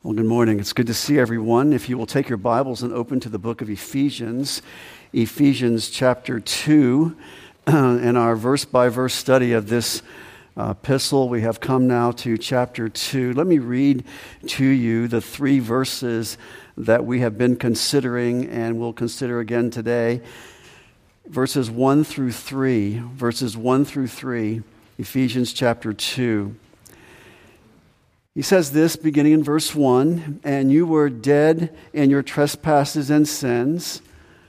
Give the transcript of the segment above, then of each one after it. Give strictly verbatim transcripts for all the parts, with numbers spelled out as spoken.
Well, good morning. It's good to see everyone. If you will take your Bibles and open to the book of Ephesians, Ephesians chapter two, in our verse-by-verse study of this uh, epistle, we have come now to chapter two. Let me read to you the three verses that we have been considering and will consider again today. Verses one through three, verses one through three, Ephesians chapter two. He says this, beginning in verse one, "And you were dead in your trespasses and sins,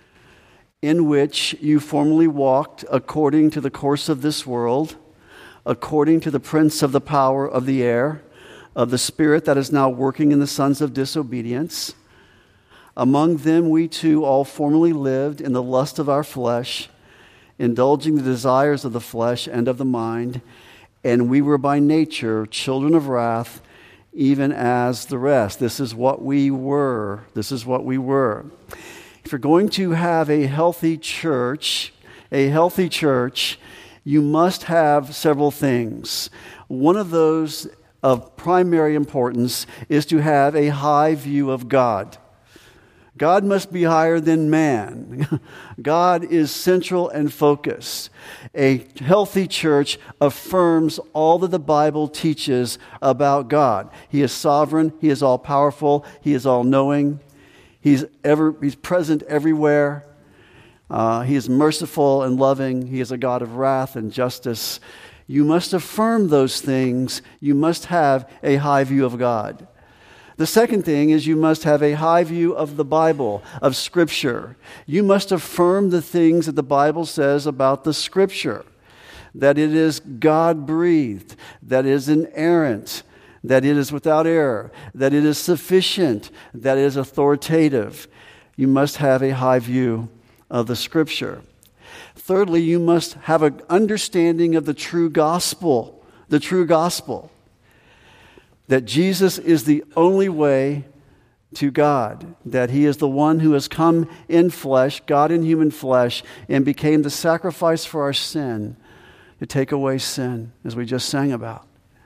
in which you formerly walked according to the course of this world, according to the prince of the power of the air, of the spirit that is now working in the sons of disobedience. Among them we too all formerly lived in the lust of our flesh, indulging the desires of the flesh and of the mind, and we were by nature children of wrath, even as the rest." This is what we were. This is what we were. If you're going to have a healthy church, a healthy church, you must have several things. One of those of primary importance is to have a high view of God. God must be higher than man. God is central and focused. A healthy church affirms all that the Bible teaches about God. He is sovereign. He is all-powerful. He is all-knowing. He's ever. He's present everywhere. Uh, he is merciful and loving. He is a God of wrath and justice. You must affirm those things. You must have a high view of God. The second thing is you must have a high view of the Bible, of Scripture. You must affirm the things that the Bible says about the Scripture, that it is God-breathed, that it is inerrant, that it is without error, that it is sufficient, that it is authoritative. You must have a high view of the Scripture. Thirdly, you must have an understanding of the true gospel, the true gospel. That Jesus is the only way to God, that He is the one who has come in flesh, God in human flesh, and became the sacrifice for our sin, to take away sin, as we just sang about.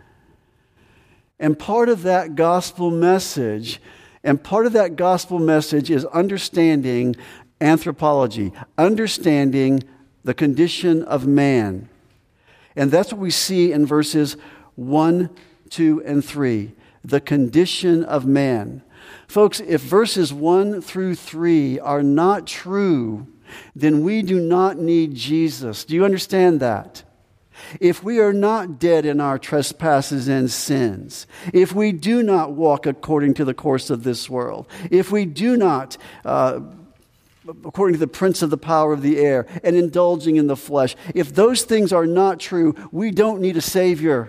And part of that gospel message, and part of that gospel message is understanding anthropology, understanding the condition of man. And that's what we see in verses one, two, and three, the condition of man. Folks, if verses one through three are not true, then we do not need Jesus. Do you understand that? If we are not dead in our trespasses and sins, if we do not walk according to the course of this world, if we do not, uh, according to the prince of the power of the air, and indulging in the flesh, if those things are not true, we don't need a Savior.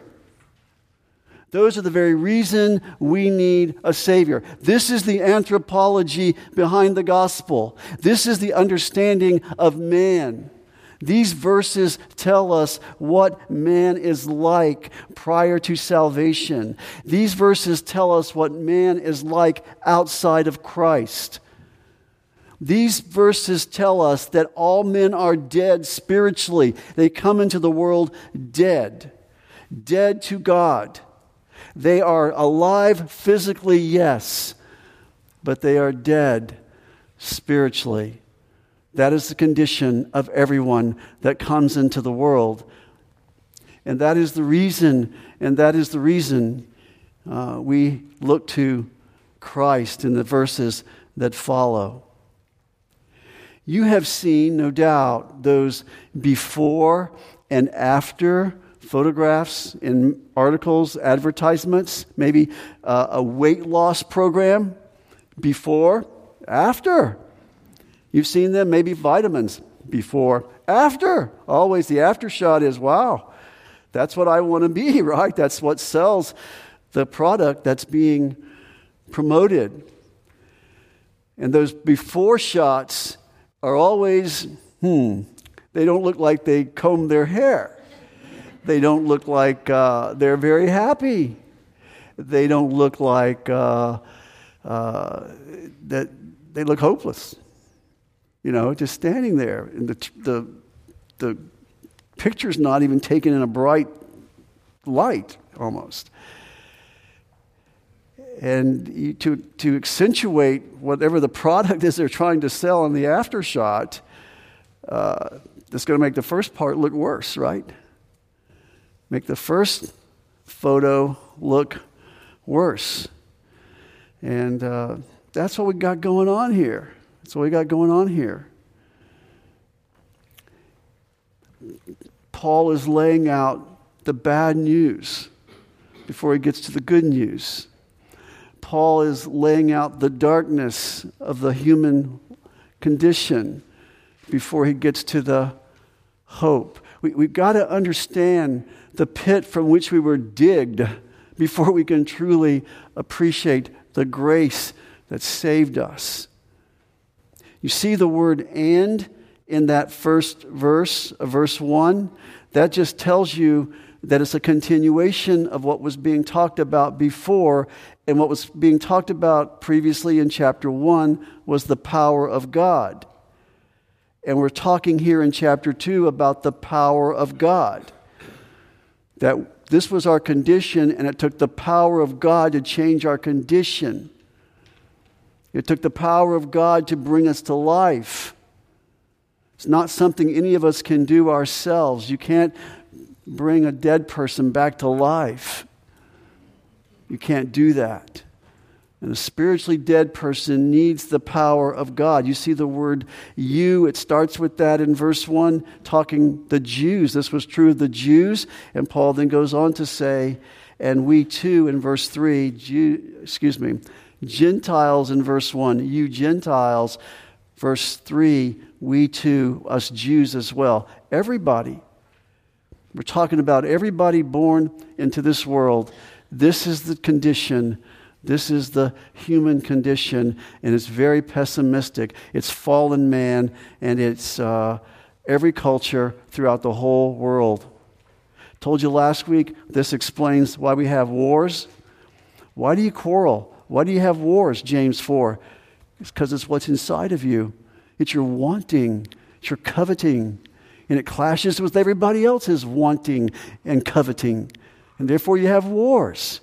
Those are the very reason we need a Savior. This is the anthropology behind the gospel. This is the understanding of man. These verses tell us what man is like prior to salvation. These verses tell us what man is like outside of Christ. These verses tell us that all men are dead spiritually. They come into the world dead, dead to God. They are alive physically, yes, but they are dead spiritually. That is the condition of everyone that comes into the world. And that is the reason, and that is the reason uh, we look to Christ in the verses that follow. You have seen, no doubt, those before and after photographs in articles, advertisements, maybe uh, a weight loss program before, after. You've seen them, maybe vitamins before, after. Always the after shot is, wow, that's what I want to be, right? That's what sells the product that's being promoted. And those before shots are always, hmm, they don't look like they combed their hair. They don't look like uh, they're very happy. They don't look like uh, uh, that. They look hopeless. You know, just standing there, and the the the picture's not even taken in a bright light, almost. And you, to, to accentuate whatever the product is they're trying to sell in the aftershot, uh, it's going to make the first part look worse, right? Make the first photo look worse. And uh, that's what we got going on here. That's what we got going on here. Paul is laying out the bad news before he gets to the good news. Paul is laying out the darkness of the human condition before he gets to the hope. We, we've got to understand the pit from which we were digged before we can truly appreciate the grace that saved us. You see the word "and" in that first verse, uh, verse one? That just tells you that it's a continuation of what was being talked about before, and what was being talked about previously in chapter one was the power of God. And we're talking here in chapter two about the power of God. That this was our condition, and it took the power of God to change our condition. It took the power of God to bring us to life. It's not something any of us can do ourselves. You can't bring a dead person back to life. You can't do that. And a spiritually dead person needs the power of God. You see the word "you," it starts with that in verse one, talking the Jews. This was true of the Jews. And Paul then goes on to say, and we too in verse three, Jew, excuse me, Gentiles in verse one, you Gentiles. Verse three, we too, us Jews as well. Everybody. We're talking about everybody born into this world. This is the condition. This is the human condition, and it's very pessimistic. It's fallen man, and it's uh, every culture throughout the whole world. Told you last week, this explains why we have wars. Why do you quarrel? Why do you have wars, James four? It's because it's what's inside of you. It's your wanting. It's your coveting. And it clashes with everybody else's wanting and coveting. And therefore you have wars.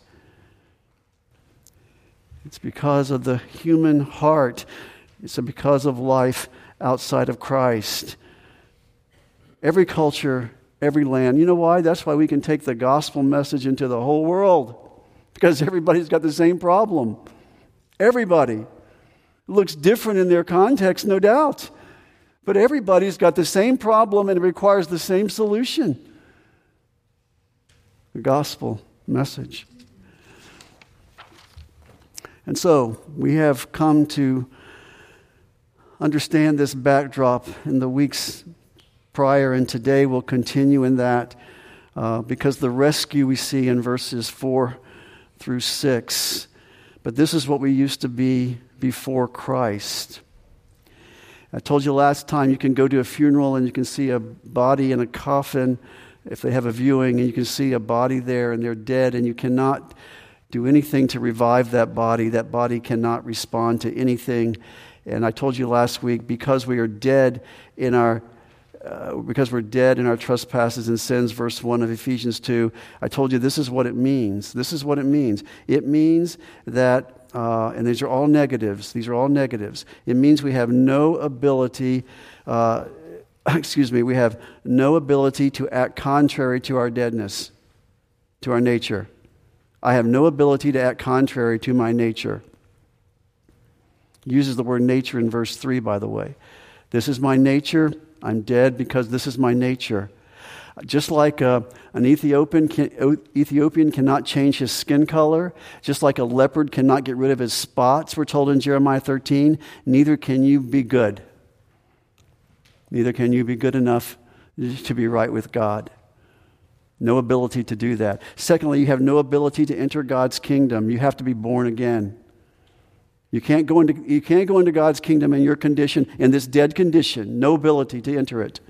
It's because of the human heart. It's because of life outside of Christ. Every culture, every land. You know why? That's why we can take the gospel message into the whole world. Because everybody's got the same problem. Everybody. It looks different in their context, no doubt. But everybody's got the same problem and it requires the same solution. The gospel message. And so we have come to understand this backdrop in the weeks prior, and today we'll continue in that uh, because the rescue we see in verses four through six. But this is what we used to be before Christ. I told you last time you can go to a funeral and you can see a body in a coffin if they have a viewing, and you can see a body there and they're dead, and you cannot do anything to revive that body. That body cannot respond to anything. And I told you last week, because we are dead in our uh, because we're dead in our trespasses and sins, verse one of Ephesians two, I told you this is what it means. This is what it means. It means that Uh, and these are all negatives. These are all negatives. It means we have no ability, uh, excuse me, we have no ability to act contrary to our deadness, to our nature. I have no ability to act contrary to my nature. He uses the word nature in verse three, by the way. This is my nature. I'm dead because this is my nature. Just like uh, an Ethiopian can, Ethiopian cannot change his skin color, just like a leopard cannot get rid of his spots, we're told in Jeremiah thirteen, neither can you be good. Neither can you be good enough to be right with God. No ability to do that. Secondly, you have no ability to enter God's kingdom. You have to be born again. You can't go into, you can't go into God's kingdom in your condition, in this dead condition. No ability to enter it.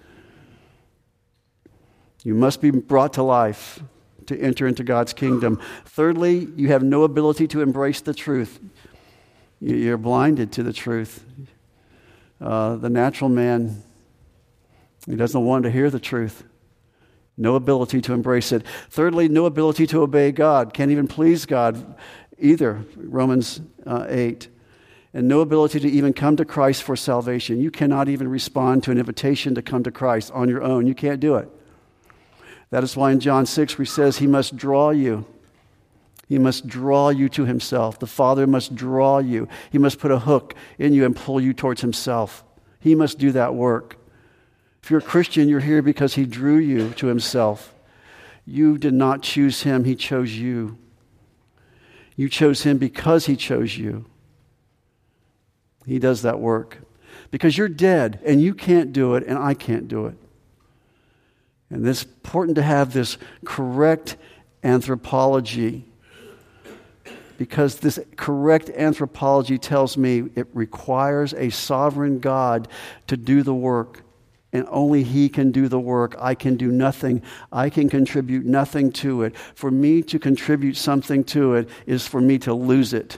You must be brought to life to enter into God's kingdom. Thirdly, you have no ability to embrace the truth. You're blinded to the truth. Uh, the natural man, he doesn't want to hear the truth. No ability to embrace it. Thirdly, no ability to obey God. Can't even please God either, Romans uh, eight. And no ability to even come to Christ for salvation. You cannot even respond to an invitation to come to Christ on your own. You can't do it. That is why in John six, where he says he must draw you. He must draw you to himself. The Father must draw you. He must put a hook in you and pull you towards himself. He must do that work. If you're a Christian, you're here because he drew you to himself. You did not choose him. He chose you. You chose him because he chose you. He does that work. Because you're dead, and you can't do it, and I can't do it. And it's important to have this correct anthropology. Because this correct anthropology tells me it requires a sovereign God to do the work. And only he can do the work. I can do nothing. I can contribute nothing to it. For me to contribute something to it is for me to lose it.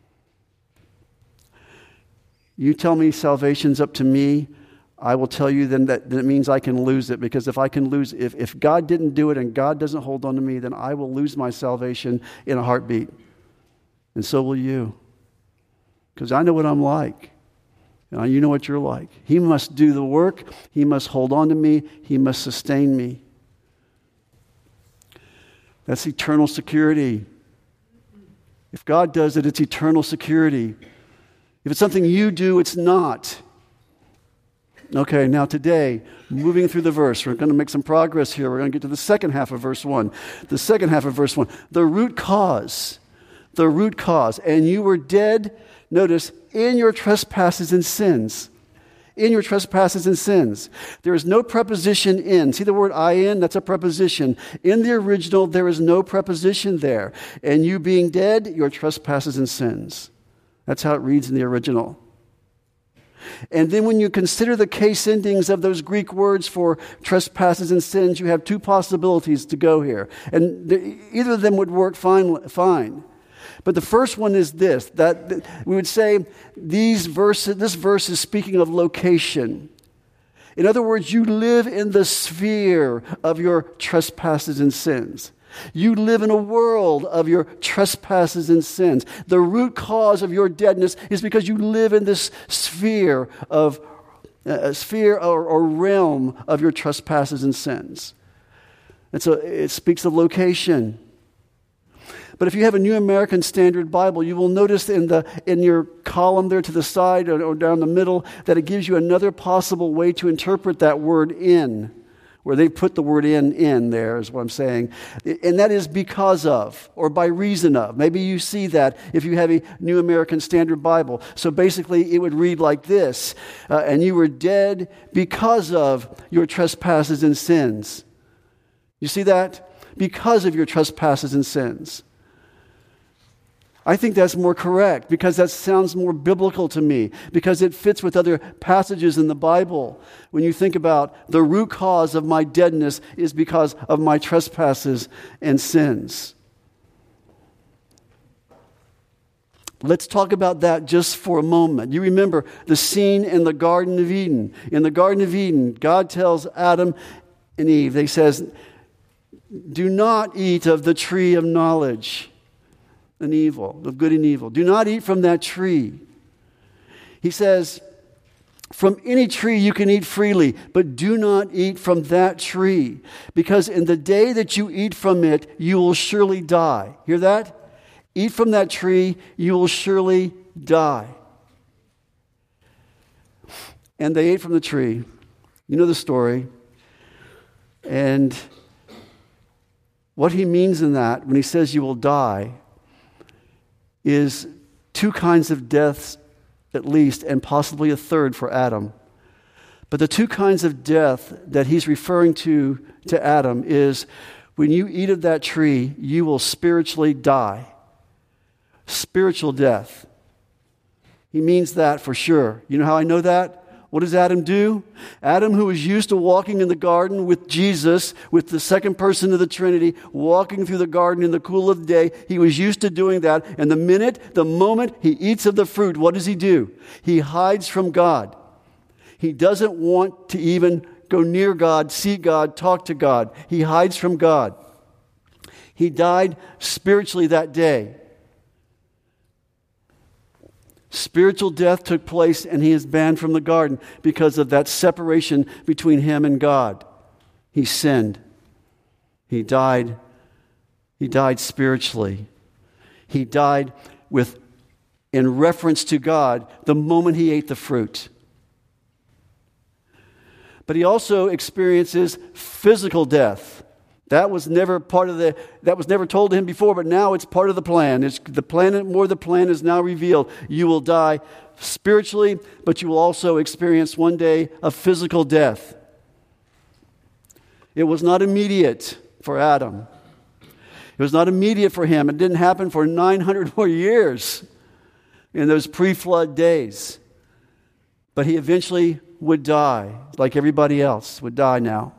You tell me salvation's up to me, I will tell you then that, that means I can lose it. Because if I can lose, if, if God didn't do it and God doesn't hold on to me, then I will lose my salvation in a heartbeat. And so will you. Because I know what I'm like. And you know what you're like. He must do the work. He must hold on to me. He must sustain me. That's eternal security. If God does it, it's eternal security. If it's something you do, it's not. Okay, now today, moving through the verse, we're going to make some progress here. We're going to get to the second half of verse one. The second half of verse one. The root cause. The root cause. And you were dead, notice, in your trespasses and sins. In your trespasses and sins. There is no preposition in. See the word I in? That's a preposition. In the original, there is no preposition there. And you being dead, your trespasses and sins. That's how it reads in the original. And then when you consider the case endings of those Greek words for trespasses and sins, you have two possibilities to go here. And the, either of them would work fine, fine. But the first one is this, that, that we would say these verses, this verse is speaking of location. In other words, you live in the sphere of your trespasses and sins. You live in a world of your trespasses and sins. The root cause of your deadness is because you live in this sphere of a sphere or, or realm of your trespasses and sins. And so it speaks of location. But if you have a New American Standard Bible, you will notice in the in your column there to the side or, or down the middle that it gives you another possible way to interpret that word in. Where they put the word in, in there is what I'm saying. And that is because of, or by reason of. Maybe you see that if you have a New American Standard Bible. So basically it would read like this. Uh, and you were dead because of your trespasses and sins. You see that? Because of your trespasses and sins. I think that's more correct because that sounds more biblical to me because it fits with other passages in the Bible. When you think about the root cause of my deadness is because of my trespasses and sins. Let's talk about that just for a moment. You remember the scene in the Garden of Eden. In the Garden of Eden, God tells Adam and Eve, He says, do not eat of the tree of knowledge and evil, of good and evil. Do not eat from that tree. He says, from any tree you can eat freely, but do not eat from that tree, because in the day that you eat from it, you will surely die. Hear that? Eat from that tree, you will surely die. And they ate from the tree. You know the story. And what he means in that, when he says you will die, is two kinds of deaths at least, and possibly a third for Adam. But the two kinds of death that he's referring to to Adam is when you eat of that tree, you will spiritually die. Spiritual death. He means that for sure. You know how I know that? What does Adam do? Adam, who was used to walking in the garden with Jesus, with the second person of the Trinity, walking through the garden in the cool of the day, he was used to doing that. And the minute, the moment he eats of the fruit, what does he do? He hides from God. He doesn't want to even go near God, see God, talk to God. He hides from God. He died spiritually that day. Spiritual death took place, and he is banned from the garden because of that separation between him and God. He sinned. He died. He died spiritually. He died with, in reference to God, the moment he ate the fruit. But he also experiences physical death. That was never part of the, that was never told to him before, but now it's part of the plan. It's the plan, more the plan is now revealed. You will die spiritually, but you will also experience one day a physical death. It was not immediate for Adam. It was not immediate for him. It didn't happen for nine hundred more years in those pre-flood days. But he eventually would die, like everybody else would die now.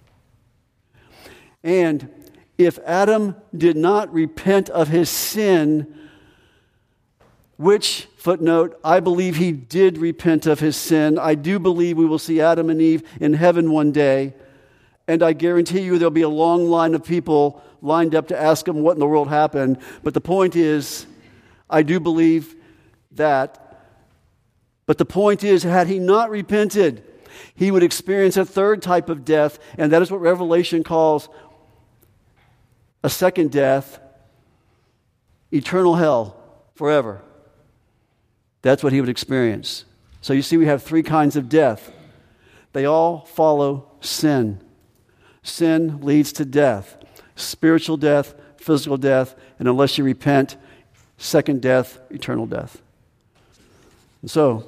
And if Adam did not repent of his sin, which, footnote, I believe he did repent of his sin. I do believe we will see Adam and Eve in heaven one day. And I guarantee you there'll be a long line of people lined up to ask him what in the world happened. But the point is, I do believe that. But the point is, had he not repented, he would experience a third type of death, and that is what Revelation calls a second death, eternal hell, forever. That's what he would experience. So you see, we have three kinds of death. They all follow sin. Sin leads to death. Spiritual death, physical death, and unless you repent, second death, eternal death. And so,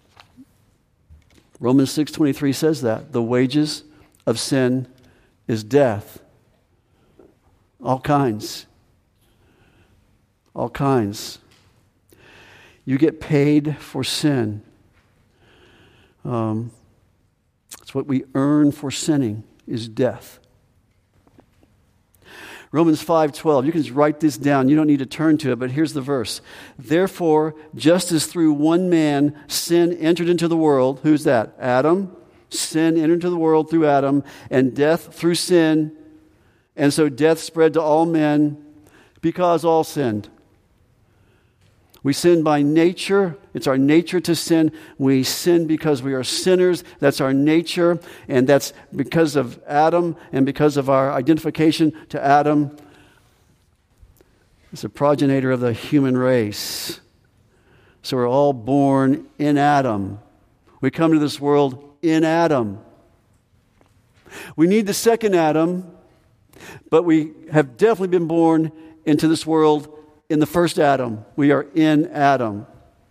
Romans six twenty-three says that. The wages of sin is death. All kinds. All kinds. You get paid for sin. Um, it's what we earn for sinning is death. Romans five twelve. You can just write this down. You don't need to turn to it, but here's the verse. Therefore, just as through one man sin entered into the world, who's that? Adam. Sin entered into the world through Adam, and death through sin. And so death spread to all men because all sinned. We sin by nature. It's our nature to sin. We sin because we are sinners. That's our nature. And that's because of Adam and because of our identification to Adam. It's a progenitor of the human race. So we're all born in Adam. We come to this world in Adam. We need the second Adam, but we have definitely been born into this world in the first Adam. We are in Adam.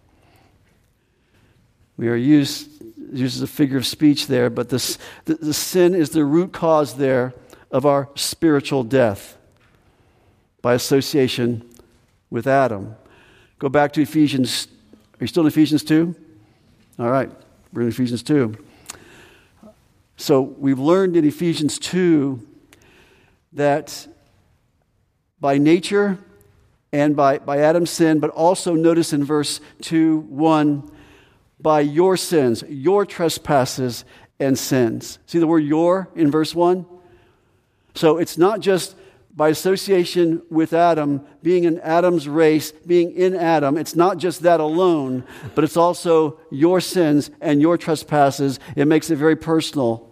We are used, used as a figure of speech there, but this, the, the sin is the root cause there of our spiritual death by association with Adam. Go back to Ephesians. Are you still in Ephesians two? All right, we're in Ephesians two. So we've learned in Ephesians two that by nature and by, by Adam's sin, but also notice in verse two, one, by your sins, your trespasses and sins. See the word your in verse one? So it's not just by association with Adam, being in Adam's race, being in Adam. It's not just that alone, but it's also your sins and your trespasses. It makes it very personal.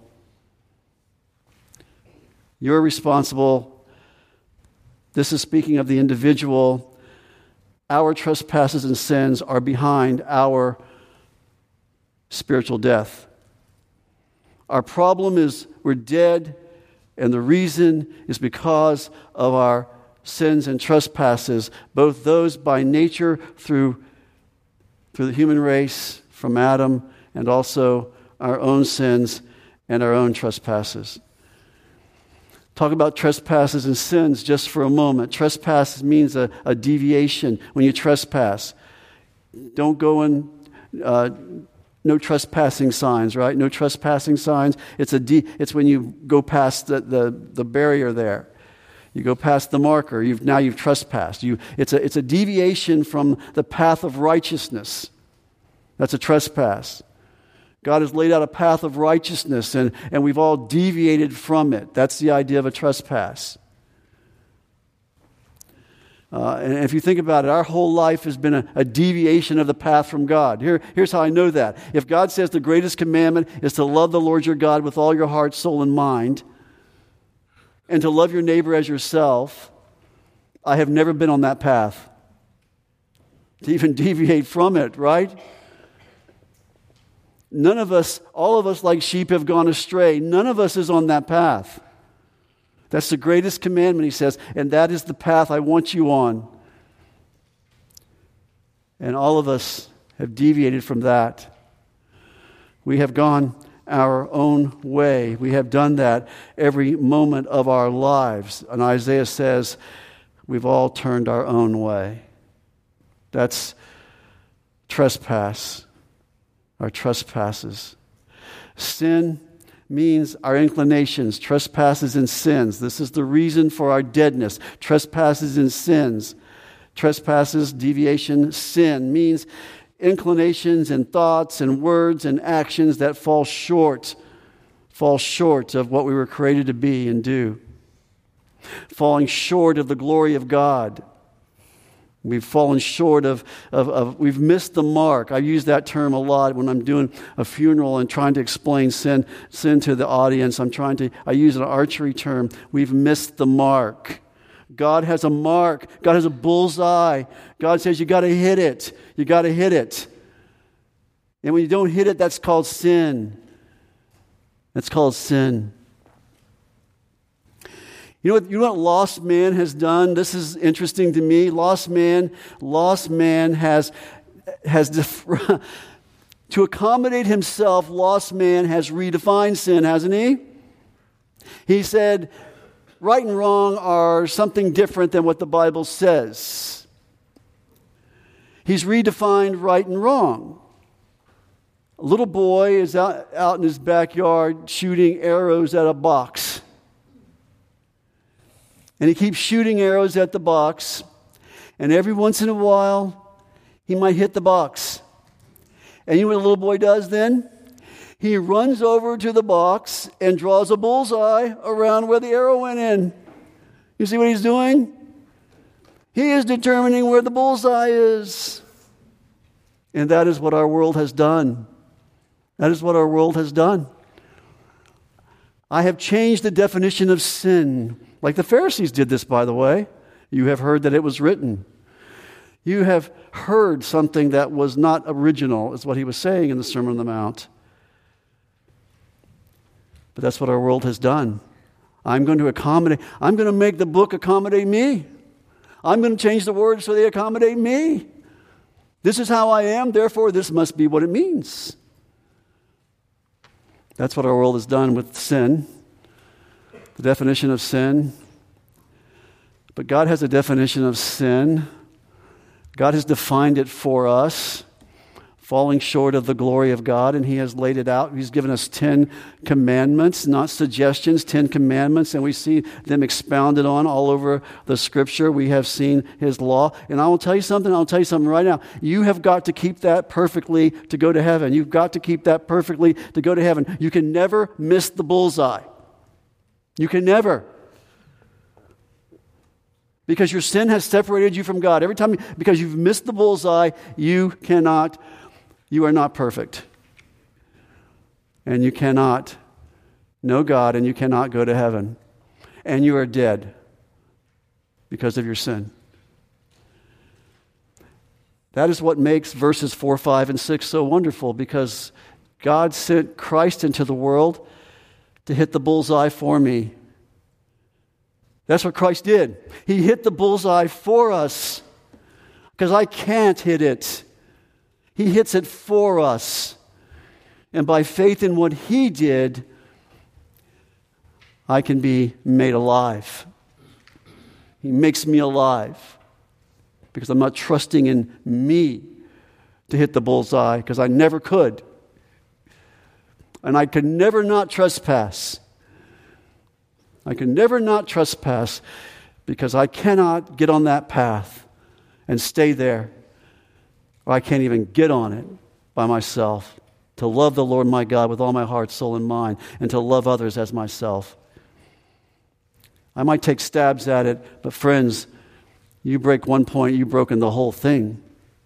You're responsible. This is speaking of the individual. Our trespasses and sins are behind our spiritual death. Our problem is we're dead, and the reason is because of our sins and trespasses, both those by nature through, through the human race from Adam, and also our own sins and our own trespasses. Talk about trespasses and sins just for a moment. Trespass means a, a deviation. When you trespass, don't go in, uh, no trespassing signs, right? No trespassing signs. It's a de- It's when you go past the, the, the barrier there. You go past the marker. You've now you've trespassed. You, it's a it's a deviation from the path of righteousness. That's a trespass. God has laid out a path of righteousness, and, and we've all deviated from it. That's the idea of a trespass. Uh, and if you think about it, our whole life has been a, a deviation of the path from God. Here, here's how I know that. If God says the greatest commandment is to love the Lord your God with all your heart, soul, and mind, and to love your neighbor as yourself, I have never been on that path. To even deviate from it, right? None of us, all of us like sheep have gone astray. None of us is on that path. That's the greatest commandment, he says, and that is the path I want you on. And all of us have deviated from that. We have gone our own way. We have done that every moment of our lives. And Isaiah says, we've all turned our own way. That's trespass, our trespasses. Sin means our inclinations, trespasses and sins. This is the reason for our deadness, trespasses and sins. Trespasses, deviation, sin means inclinations and thoughts and words and actions that fall short, fall short of what we were created to be and do. Falling short of the glory of God. We've fallen short of, of, of, we've missed the mark. I use that term a lot when I'm doing a funeral and trying to explain sin, sin to the audience. I'm trying to, I use an archery term. We've missed the mark. God has a mark. God has a bullseye. God says you got to hit it. You got to hit it. And when you don't hit it, that's called sin. That's called sin. You know what, you know what lost man has done? This is interesting to me. Lost man, lost man has, has def- to accommodate himself, lost man has redefined sin, hasn't he? He said, right and wrong are something different than what the Bible says. He's redefined right and wrong. A little boy is out, out in his backyard shooting arrows at a box. And he keeps shooting arrows at the box. And every once in a while, he might hit the box. And you know what a little boy does then? He runs over to the box and draws a bullseye around where the arrow went in. You see what he's doing? He is determining where the bullseye is. And that is what our world has done. That is what our world has done. I have changed the definition of sin. Like the Pharisees did this, by the way. You have heard that it was written. You have heard something that was not original, is what he was saying in the Sermon on the Mount. But that's what our world has done. I'm going to accommodate, I'm going to make the book accommodate me. I'm going to change the words so they accommodate me. This is how I am, therefore this must be what it means. That's what our world has done with sin. The definition of sin. But God has a definition of sin. God has defined it for us, falling short of the glory of God, and he has laid it out. He's given us ten commandments, not suggestions, ten commandments, and we see them expounded on all over the Scripture. We have seen his law. And I will tell you something, I'll tell you something right now. You have got to keep that perfectly to go to heaven. You've got to keep that perfectly to go to heaven. You can never miss the bullseye. You can never. Because your sin has separated you from God. Every time, because you've missed the bullseye, you cannot, you are not perfect. And you cannot know God, and you cannot go to heaven. And you are dead because of your sin. That is what makes verses four, five, and six so wonderful, because God sent Christ into the world to hit the bullseye for me. That's what Christ did. He hit the bullseye for us because I can't hit it. He hits it for us. And by faith in what he did, I can be made alive. He makes me alive because I'm not trusting in me to hit the bullseye because I never could. And I could never not trespass. I can never not trespass because I cannot get on that path and stay there. Or I can't even get on it by myself. To love the Lord my God with all my heart, soul, and mind, and to love others as myself. I might take stabs at it, but friends, You break one point, you've broken the whole thing.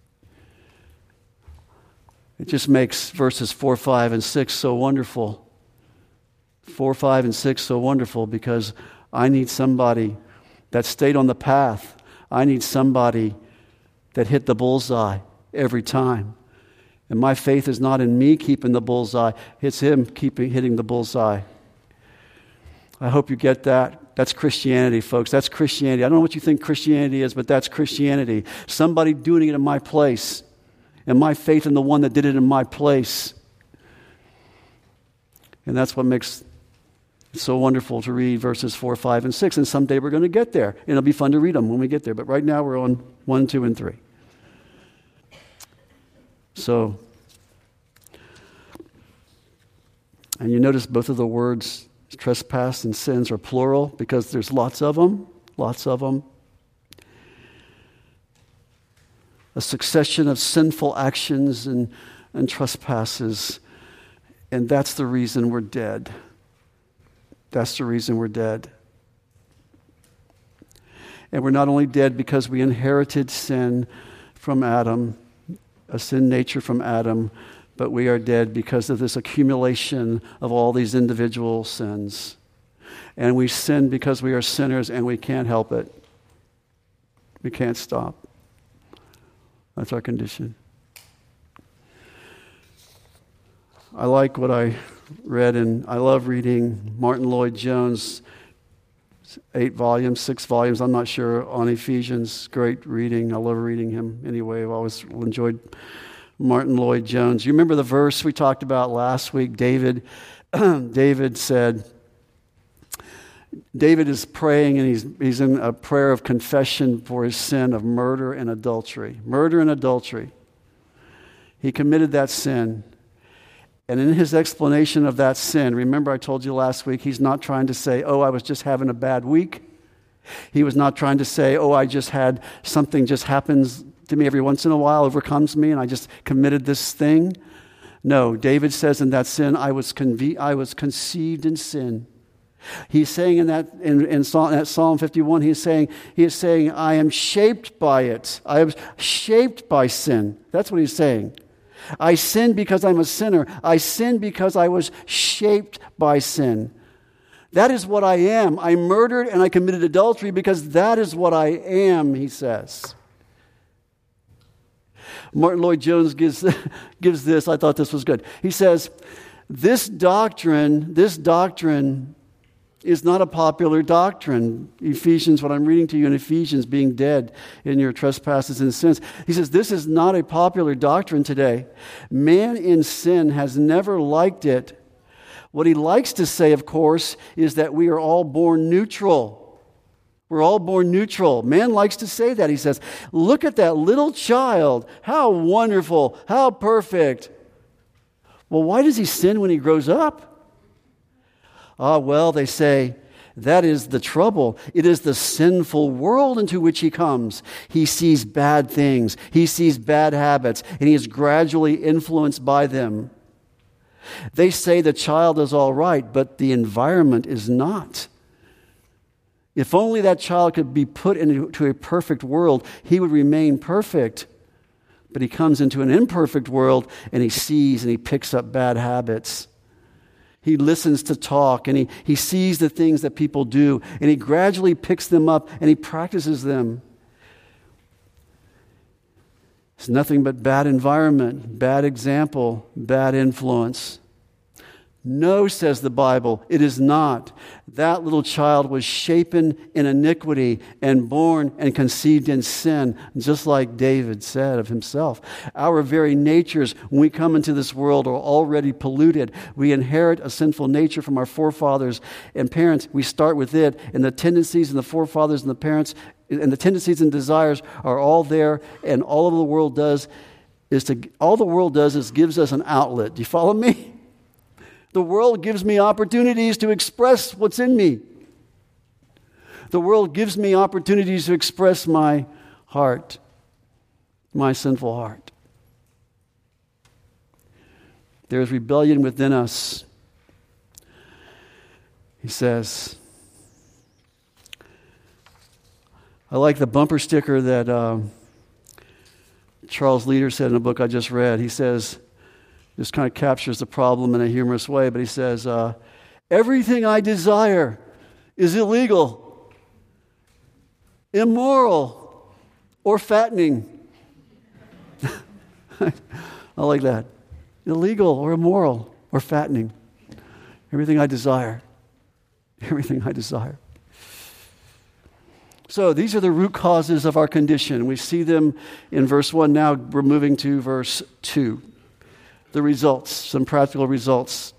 It just makes verses four, five, and six so wonderful. Four, five, and six so wonderful because I need somebody that stayed on the path. I need somebody that hit the bullseye every time. And my faith is not in me keeping the bullseye. It's Him keeping hitting the bullseye. I hope you get that. That's Christianity, folks. That's Christianity. I don't know what you think Christianity is, but that's Christianity. Somebody doing it in my place. And my faith in the one that did it in my place. And that's what makes it so wonderful to read verses four, five, and six. And someday we're going to get there. And it'll be fun to read them when we get there. But right now we're on one, two, and three. So, and you notice both of the words, trespass and sins, are plural because there's lots of them. Lots of them. A succession of sinful actions and, and trespasses. And that's the reason we're dead. That's the reason we're dead. And we're not only dead because we inherited sin from Adam, a sin nature from Adam, but we are dead because of this accumulation of all these individual sins. And we sin because we are sinners and we can't help it. We can't stop. That's our condition. I like what I read, and I love reading Martin Lloyd-Jones, eight volumes, six volumes, I'm not sure, on Ephesians. Great reading. I love reading him anyway. I've always enjoyed Martin Lloyd-Jones. You remember the verse we talked about last week? David, David said, David is praying, and he's he's in a prayer of confession for his sin of murder and adultery. Murder and adultery. He committed that sin. And in his explanation of that sin, remember I told you last week, he's not trying to say, oh, I was just having a bad week. He was not trying to say, oh, I just had something just happens to me every once in a while, overcomes me, and I just committed this thing. No, David says in that sin, I was conve- I was conceived in sin. He's saying in that in, in Psalm, that Psalm fifty-one, he's saying, he is saying, I am shaped by it. I am shaped by sin. That's what he's saying. I sin because I'm a sinner. I sin because I was shaped by sin. That is what I am. I murdered and I committed adultery because that is what I am, he says. Martin Lloyd-Jones gives, gives this. I thought this was good. He says, this doctrine, this doctrine is not a popular doctrine. Ephesians, what I'm reading to you in Ephesians, being dead in your trespasses and sins. He says, this is not a popular doctrine today. Man in sin has never liked it. What he likes to say, of course, is that we are all born neutral. We're all born neutral. Man likes to say that. He says, look at that little child. How wonderful. How perfect. Well, why does he sin when he grows up? Ah, well, they say, that is the trouble. It is the sinful world into which he comes. He sees bad things. He sees bad habits, and he is gradually influenced by them. They say the child is all right, but the environment is not. If only that child could be put into a perfect world, he would remain perfect. But he comes into an imperfect world, and he sees and he picks up bad habits. He listens to talk, and he, he sees the things that people do, and he gradually picks them up, and he practices them. It's nothing but bad environment, bad example, bad influence. No, says the Bible, it is not. That little child was shapen in iniquity and born and conceived in sin, just like David said of himself. Our very natures, when we come into this world, are already polluted. We inherit a sinful nature from our forefathers and parents. We start with it, and the tendencies and the forefathers and the parents and the tendencies and desires are all there, and all of the world does is to all the world does is gives us an outlet. Do you follow me? The world gives me opportunities to express what's in me. The world gives me opportunities to express my heart, my sinful heart. There is rebellion within us. He says, I like the bumper sticker that um, Charles Leader said in a book I just read. He says, this kind of captures the problem in a humorous way, but he says, uh, everything I desire is illegal, immoral, or fattening. I like that. Illegal or immoral or fattening. Everything I desire. Everything I desire. So these are the root causes of our condition. We see them in verse one. Now we're moving to verse two. The results, some practical results.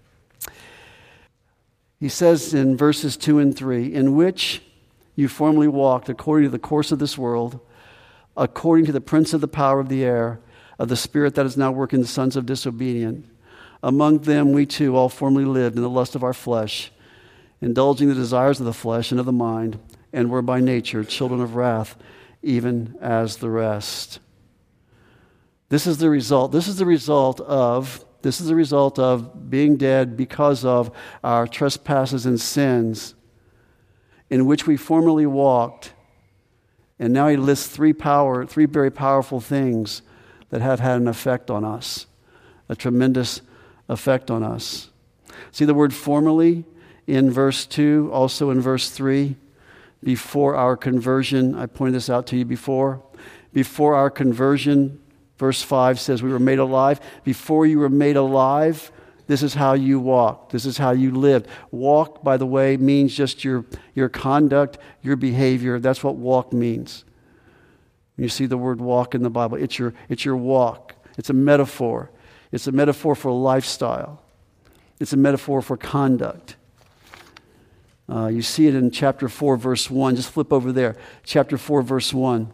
He says in verses two and three, in which you formerly walked according to the course of this world, according to the prince of the power of the air, of the spirit that is now working the sons of disobedience. Among them we too all formerly lived in the lust of our flesh, indulging the desires of the flesh and of the mind, and were by nature children of wrath, even as the rest. This is the result. This is the result of, this is the result of being dead because of our trespasses and sins in which we formerly walked. And now he lists three power, three very powerful things that have had an effect on us, a tremendous effect on us. See the word formerly in verse two, also in verse three. Before our conversion, I pointed this out to you before. Before our conversion, verse five says we were made alive. Before you were made alive, this is how you walked. This is how you lived. Walk, by the way, means just your, your conduct, your behavior. That's what walk means. When you see the word walk in the Bible, it's your, it's your walk. It's a metaphor. It's a metaphor for lifestyle. It's a metaphor for conduct. Uh, you see it in chapter four, verse one. Just flip over there. Chapter four, verse one.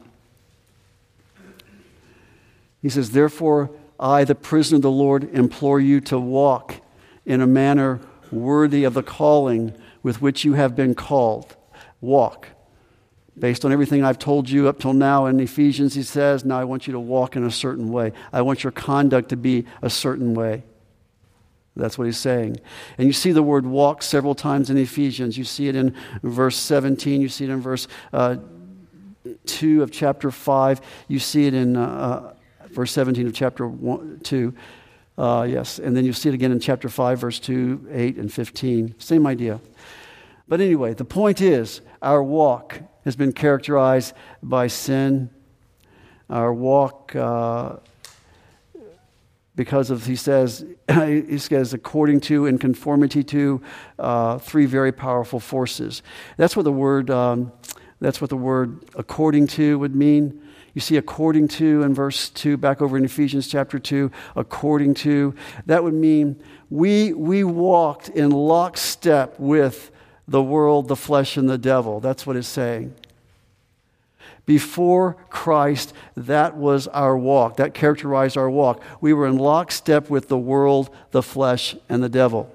He says, therefore, I, the prisoner of the Lord, implore you to walk in a manner worthy of the calling with which you have been called. Walk. Based on everything I've told you up till now in Ephesians, he says, now I want you to walk in a certain way. I want your conduct to be a certain way. That's what he's saying. And you see the word walk several times in Ephesians. You see it in verse seventeen. You see it in verse uh, two of chapter five. You see it in uh, verse seventeen of chapter one, two. Uh, yes, and then you see it again in chapter five, verse two, eight, and fifteen. Same idea. But anyway, the point is, our walk has been characterized by sin. Our walk, uh, because of, he says, he says, according to and conformity to uh, three very powerful forces. That's what the word, um, that's what the word according to would mean. You see according to in verse two, back over in Ephesians chapter two, according to, that would mean we we walked in lockstep with the world, the flesh, and the devil. That's what it's saying. Before Christ, that was our walk. That characterized our walk. We were in lockstep with the world, the flesh, and the devil.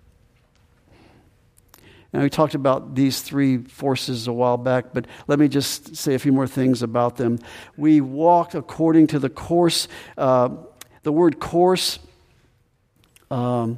And we talked about these three forces a while back, but let me just say a few more things about them. We walked according to the course. Uh, the word course, um,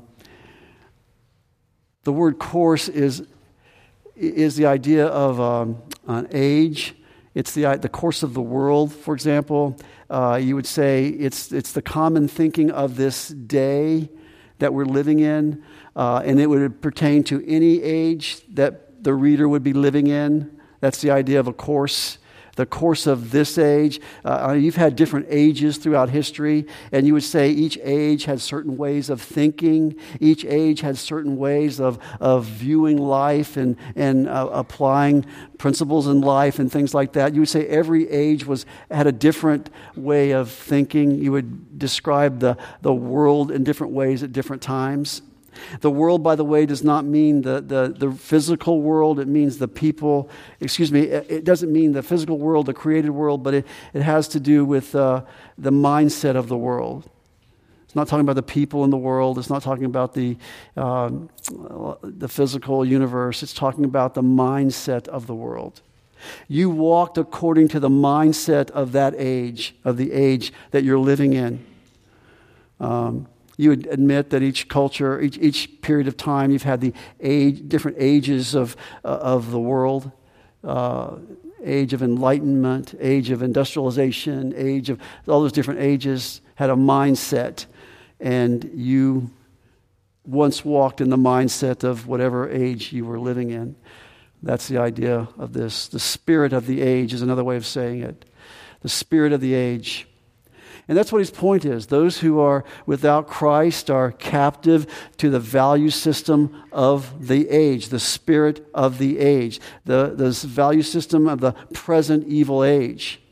the word course is is the idea of um, an age. It's the the course of the world, for example. Uh, you would say it's it's the common thinking of this day that we're living in, uh, and it would pertain to any age that the reader would be living in. That's the idea of a course. The course of this age. Uh, you've had different ages throughout history, and you would say each age had certain ways of thinking. Each age had certain ways of, of viewing life and, and uh, applying principles in life and things like that. You would say every age was had a different way of thinking. You would describe the, the world in different ways at different times. The world, by the way, does not mean the, the, the physical world. It means the people. Excuse me, it doesn't mean the physical world, the created world, but it, it has to do with uh, the mindset of the world. It's not talking about the people in the world. It's not talking about the, uh, the physical universe. It's talking about the mindset of the world. You walked according to the mindset of that age, of the age that you're living in. Um You would admit that each culture, each, each period of time, you've had the age, different ages of uh, of the world, uh, age of enlightenment, age of industrialization, age of all those different ages, had a mindset. And you once walked in the mindset of whatever age you were living in. That's the idea of this. The spirit of the age is another way of saying it. The spirit of the age. And that's what his point is. Those who are without Christ are captive to the value system of the age, the spirit of the age, the, the value system of the present evil age.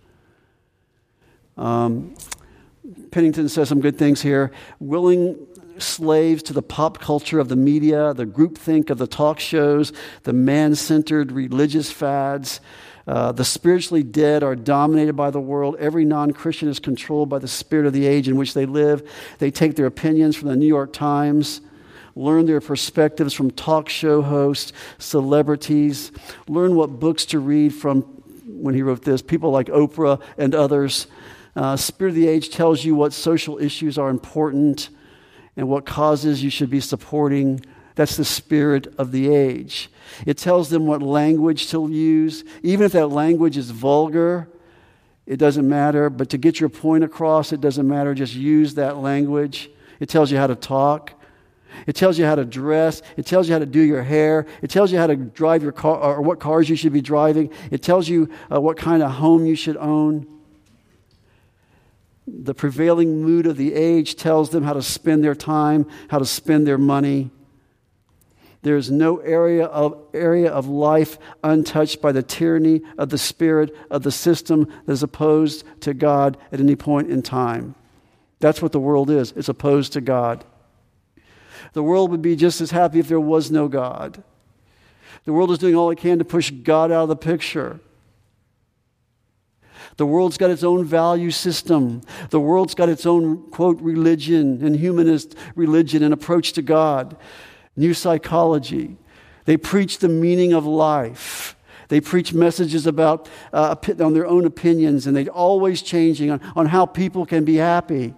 Um, Pennington says some good things here. Willing slaves to the pop culture of the media, the groupthink of the talk shows, the man-centered religious fads. Uh, the spiritually dead are dominated by the world. Every non-Christian is controlled by the spirit of the age in which they live. They take their opinions from the New York Times, learn their perspectives from talk show hosts, celebrities, learn what books to read from, when he wrote this, people like Oprah and others. Uh, spirit of the age tells you what social issues are important and what causes you should be supporting. That's the spirit of the age. It tells them what language to use. Even if that language is vulgar, it doesn't matter. But to get your point across, it doesn't matter. Just use that language. It tells you how to talk. It tells you how to dress. It tells you how to do your hair. It tells you how to drive your car, or what cars you should be driving. It tells you uh, what kind of home you should own. The prevailing mood of the age tells them how to spend their time, how to spend their money. There is no area of area of life untouched by the tyranny of the spirit of the system that is opposed to God at any point in time. That's what the world is. It's opposed to God. The world would be just as happy if there was no God. The world is doing all it can to push God out of the picture. The world's got its own value system. The world's got its own, quote, religion and humanist religion and approach to God. New psychology. They preach the meaning of life. They preach messages about uh, on their own opinions, and they're always changing on, on how people can be happy.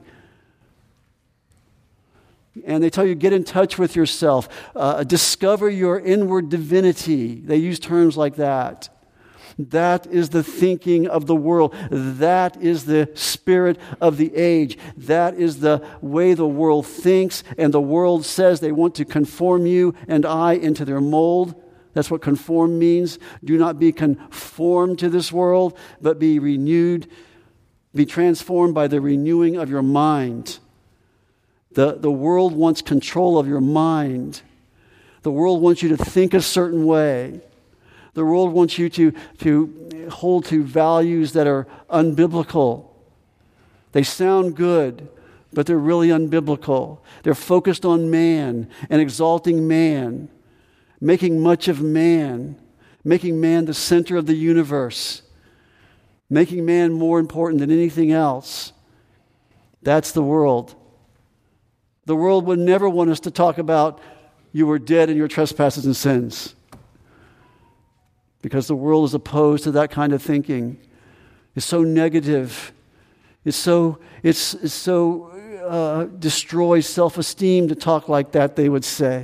And they tell you, get in touch with yourself. Uh, discover your inward divinity. They use terms like that. That is the thinking of the world. That is the spirit of the age. That is the way the world thinks, and the world says they want to conform you and I into their mold. That's what conform means. Do not be conformed to this world, but be renewed, be transformed by the renewing of your mind. The, the world wants control of your mind. The world wants you to think a certain way. The world wants you to, to hold to values that are unbiblical. They sound good, but they're really unbiblical. They're focused on man and exalting man, making much of man, making man the center of the universe, making man more important than anything else. That's the world. The world would never want us to talk about you were dead in your trespasses and sins, because the world is opposed to that kind of thinking. It's so negative. It's so it's, it's so uh, destroys self-esteem to talk like that, they would say.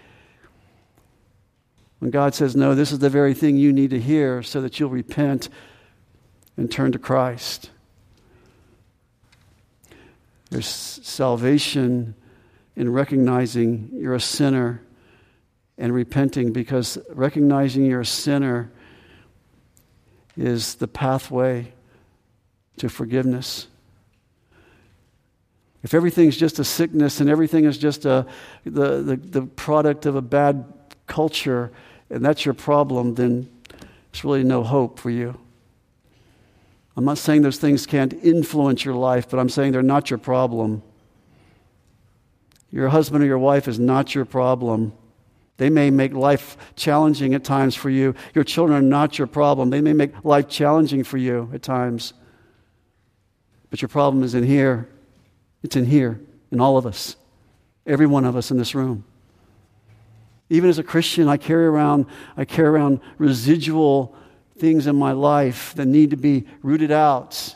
When God says, no, this is the very thing you need to hear so that you'll repent and turn to Christ. There's salvation in recognizing you're a sinner and repenting, because recognizing you're a sinner is the pathway to forgiveness. If everything's just a sickness and everything is just a the, the, the product of a bad culture, and that's your problem, then there's really no hope for you. I'm not saying those things can't influence your life, but I'm saying they're not your problem. Your husband or your wife is not your problem. They may make life challenging at times for you. Your children are not your problem. They may make life challenging for you at times. But your problem is in here. It's in here, in all of us. Every one of us in this room. Even as a Christian, I carry around, I carry around residual things in my life that need to be rooted out.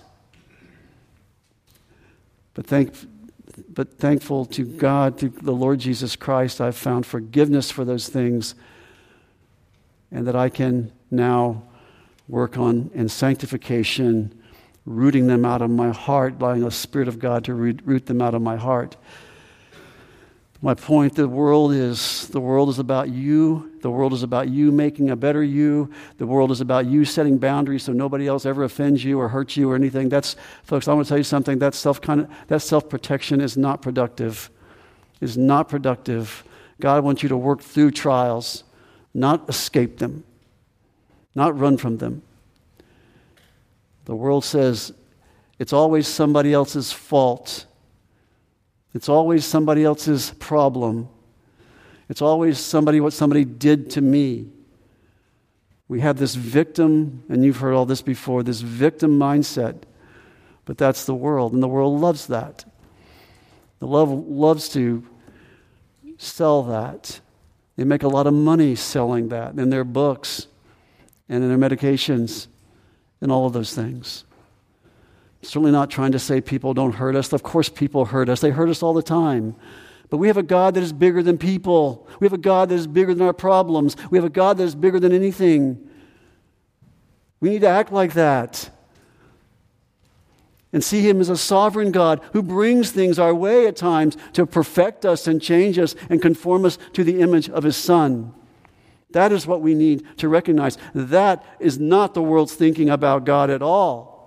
But thank But thankful to God, through the Lord Jesus Christ, I've found forgiveness for those things, and that I can now work on in sanctification, rooting them out of my heart, allowing the Spirit of God to root, root them out of my heart. My point, the world is the world is about you. The world is about you making a better you. The world is about you setting boundaries so nobody else ever offends you or hurts you or anything. That's, folks, I want to tell you something. That self kind of that self-protection is not productive. Is not productive. God wants you to work through trials, not escape them, not run from them. The world says it's always somebody else's fault. It's always somebody else's problem. It's always somebody what somebody did to me. We have this victim, and you've heard all this before, this victim mindset. But that's the world, and the world loves that. The love loves to sell that. They make a lot of money selling that in their books and in their medications and all of those things. Certainly not trying to say people don't hurt us. Of course people hurt us. They hurt us all the time. But we have a God that is bigger than people. We have a God that is bigger than our problems. We have a God that is bigger than anything. We need to act like that. And see Him as a sovereign God who brings things our way at times to perfect us and change us and conform us to the image of His Son. That is what we need to recognize. That is not the world's thinking about God at all.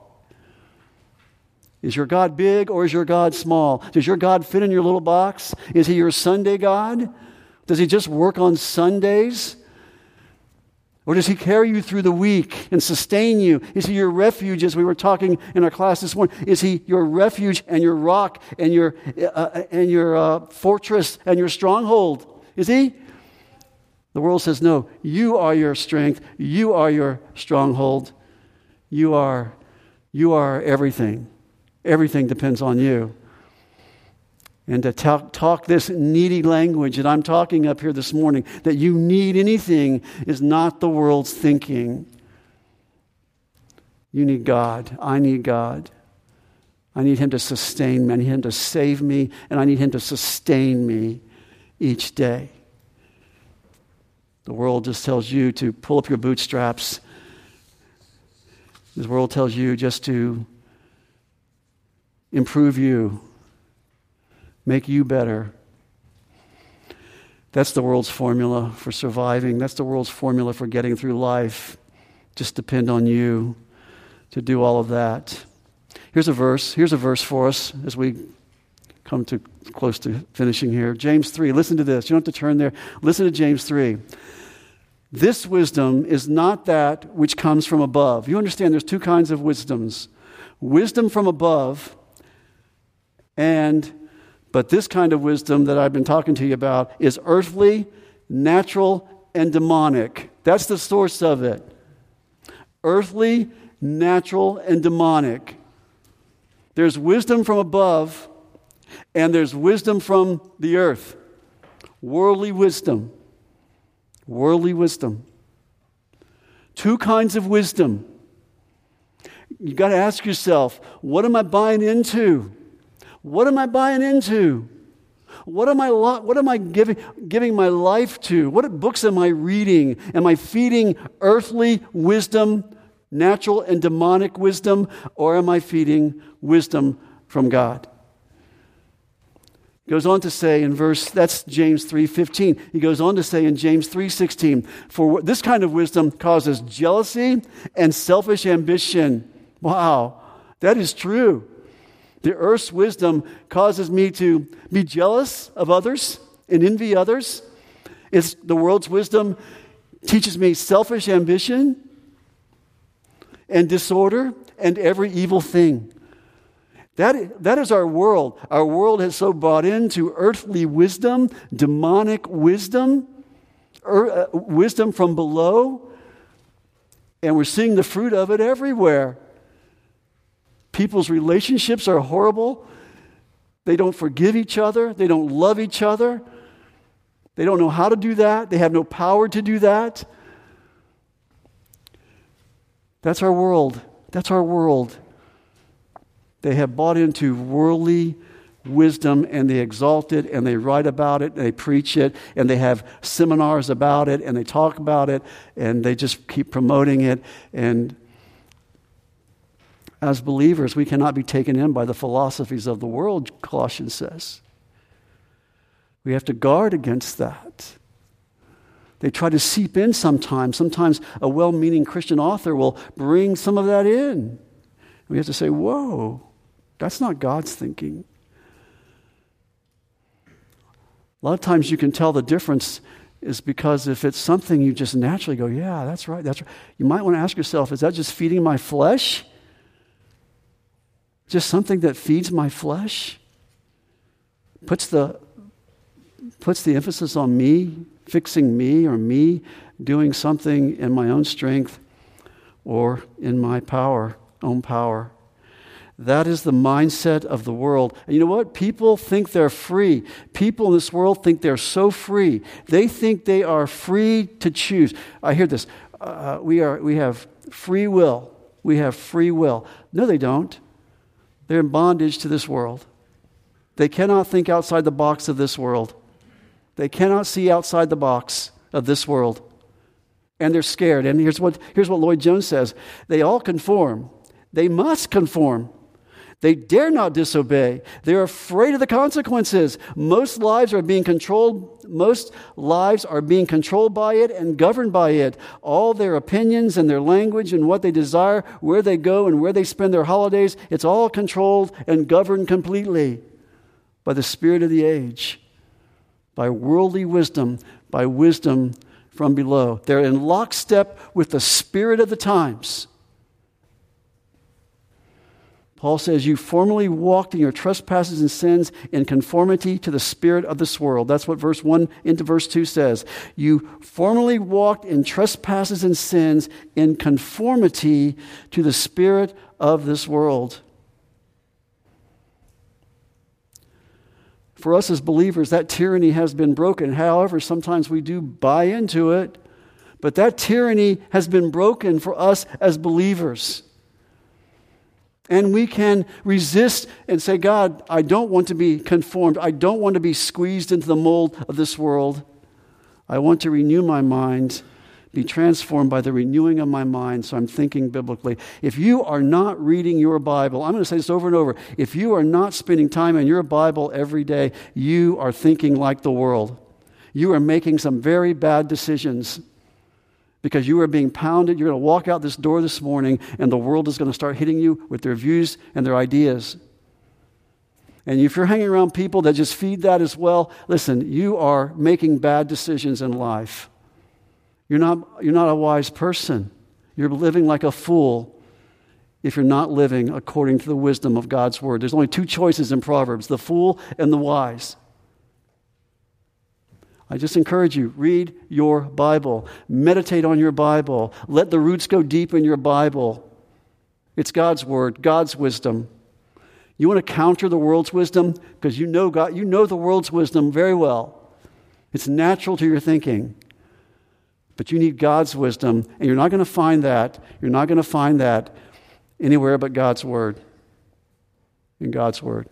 Is your God big or is your God small? Does your God fit in your little box? Is He your Sunday God? Does He just work on Sundays? Or does He carry you through the week and sustain you? Is He your refuge, as we were talking in our class this morning? Is He your refuge and your rock and your, uh, and your uh, fortress and your stronghold? Is He? The world says, no, you are your strength. You are your stronghold. You are, you are everything. Everything depends on you. And to talk, talk this needy language that I'm talking up here this morning, that you need anything, is not the world's thinking. You need God. I need God. I need Him to sustain me. I need Him to save me. And I need Him to sustain me each day. The world just tells you to pull up your bootstraps. This world tells you just to improve you, make you better. That's the world's formula for surviving. That's the world's formula for getting through life. Just depend on you to do all of that. Here's a verse. Here's a verse for us as we come to close to finishing here. James three. Listen to this. You don't have to turn there. Listen to James three. This wisdom is not that which comes from above. You understand there's two kinds of wisdoms. Wisdom from above, and but this kind of wisdom that I've been talking to you about is earthly, natural, and demonic. That's the source of it. Earthly, natural, and demonic. There's wisdom from above, and there's wisdom from the earth. Worldly wisdom. Worldly wisdom. Two kinds of wisdom. You've got to ask yourself, what am I buying into? What am I buying into? What am I what am I giving giving my life to? What books am I reading? Am I feeding earthly wisdom, natural and demonic wisdom, or am I feeding wisdom from God? He goes on to say in verse, that's James three fifteen. He goes on to say in James three sixteen, for this kind of wisdom causes jealousy and selfish ambition. Wow, that is true. The earth's wisdom causes me to be jealous of others and envy others. It's the world's wisdom teaches me selfish ambition and disorder and every evil thing. That, that is our world. Our world has so bought into earthly wisdom, demonic wisdom, er, uh, wisdom from below, and we're seeing the fruit of it everywhere. People's relationships are horrible. They don't forgive each other. They don't love each other. They don't know how to do that. They have no power to do that. That's our world. That's our world. They have bought into worldly, wisdom, and they exalt it, and they write about it, and they preach it, and they have seminars about it, and they talk about it, and they just keep promoting it. And as believers, we cannot be taken in by the philosophies of the world, Colossians says. We have to guard against that. They try to seep in sometimes. Sometimes a well-meaning Christian author will bring some of that in. We have to say, whoa, that's not God's thinking. A lot of times you can tell the difference is because if it's something you just naturally go, yeah, that's right, that's right. You might want to ask yourself, is that just feeding my flesh? Just something that feeds my flesh? Puts the, puts the emphasis on me, fixing me, or me doing something in my own strength or in my power, own power. That is the mindset of the world. And you know what? People think they're free. People in this world think they're so free. They think they are free to choose. I hear this. Uh, we are. We have free will. We have free will. No, they don't. They're in bondage to this world. They cannot think outside the box of this world. They cannot see outside the box of this world. And they're scared. And here's what, here's what Lloyd Jones says. They all conform. They must conform. They dare not disobey. They're afraid of the consequences. Most lives are being controlled. Most lives are being controlled by it and governed by it. All their opinions and their language and what they desire, where they go and where they spend their holidays, it's all controlled and governed completely by the spirit of the age, by worldly wisdom, by wisdom from below. They're in lockstep with the spirit of the times. Paul says, you formerly walked in your trespasses and sins in conformity to the spirit of this world. That's what verse one into verse two says. You formerly walked in trespasses and sins in conformity to the spirit of this world. For us as believers, that tyranny has been broken. However, sometimes we do buy into it, but that tyranny has been broken for us as believers. And we can resist and say, God, I don't want to be conformed. I don't want to be squeezed into the mold of this world. I want to renew my mind, be transformed by the renewing of my mind, so I'm thinking biblically. If you are not reading your Bible, I'm going to say this over and over. If you are not spending time in your Bible every day, you are thinking like the world. You are making some very bad decisions. Because you are being pounded. You're going to walk out this door this morning and the world is going to start hitting you with their views and their ideas. And if you're hanging around people that just feed that as well, listen, you are making bad decisions in life. You're not, you're not a wise person. You're living like a fool if you're not living according to the wisdom of God's word. There's only two choices in Proverbs, the fool and the wise. I just encourage you, read your Bible. Meditate on your Bible. Let the roots go deep in your Bible. It's God's word, God's wisdom. You want to counter the world's wisdom? Because you know God, you know the world's wisdom very well. It's natural to your thinking. But you need God's wisdom, and you're not going to find that. You're not going to find that anywhere but God's word. In God's word.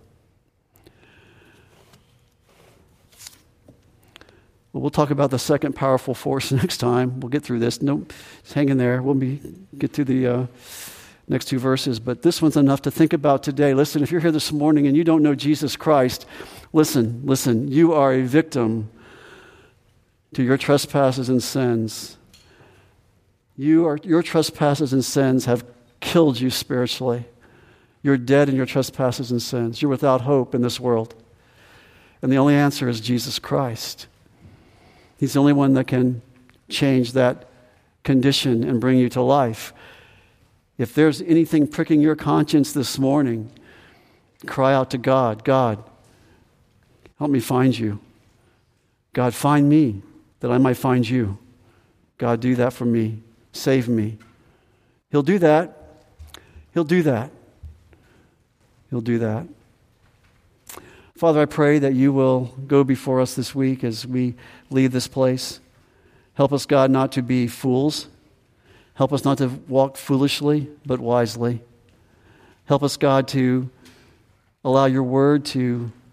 Well, we'll talk about the second powerful force next time. We'll get through this. No, just hang in there. We'll be, get through the uh, next two verses. But this one's enough to think about today. Listen, if you're here this morning and you don't know Jesus Christ, listen, listen. You are a victim to your trespasses and sins. You are, your trespasses and sins have killed you spiritually. You're dead in your trespasses and sins. You're without hope in this world. And the only answer is Jesus Christ. He's the only one that can change that condition and bring you to life. If there's anything pricking your conscience this morning, cry out to God. God, help me find you. God, find me that I might find you. God, do that for me. Save me. He'll do that. He'll do that. He'll do that. Father, I pray that you will go before us this week as we leave this place. Help us, God, not to be fools. Help us not to walk foolishly, but wisely. Help us, God, to allow your word to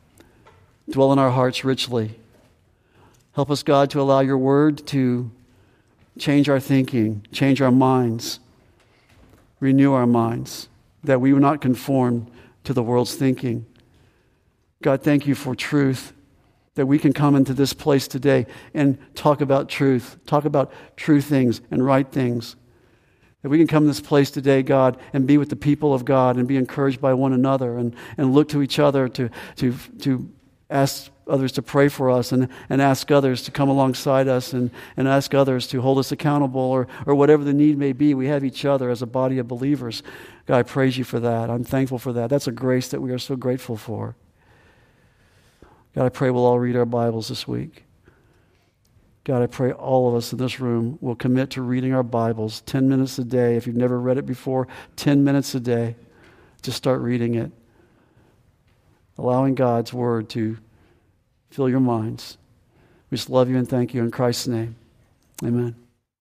Dwell in our hearts richly. Help us, God, to allow your word to change our thinking, change our minds, renew our minds, that we will not conform to the world's thinking. God, thank you for truth, that we can come into this place today and talk about truth, talk about true things and right things. That we can come to this place today, God, and be with the people of God and be encouraged by one another and, and look to each other to, to, to ask others to pray for us and, and ask others to come alongside us and, and ask others to hold us accountable or, or whatever the need may be. We have each other as a body of believers. God, I praise you for that. I'm thankful for that. That's a grace that we are so grateful for. God, I pray we'll all read our Bibles this week. God, I pray all of us in this room will commit to reading our Bibles ten minutes a day. If you've never read it before, ten minutes a day. Just start reading it. Allowing God's word to fill your minds. We just love you and thank you in Christ's name. Amen.